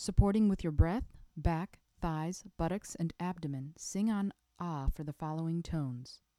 Supporting with your breath, back, thighs, buttocks, and abdomen, sing on ah for the following tones.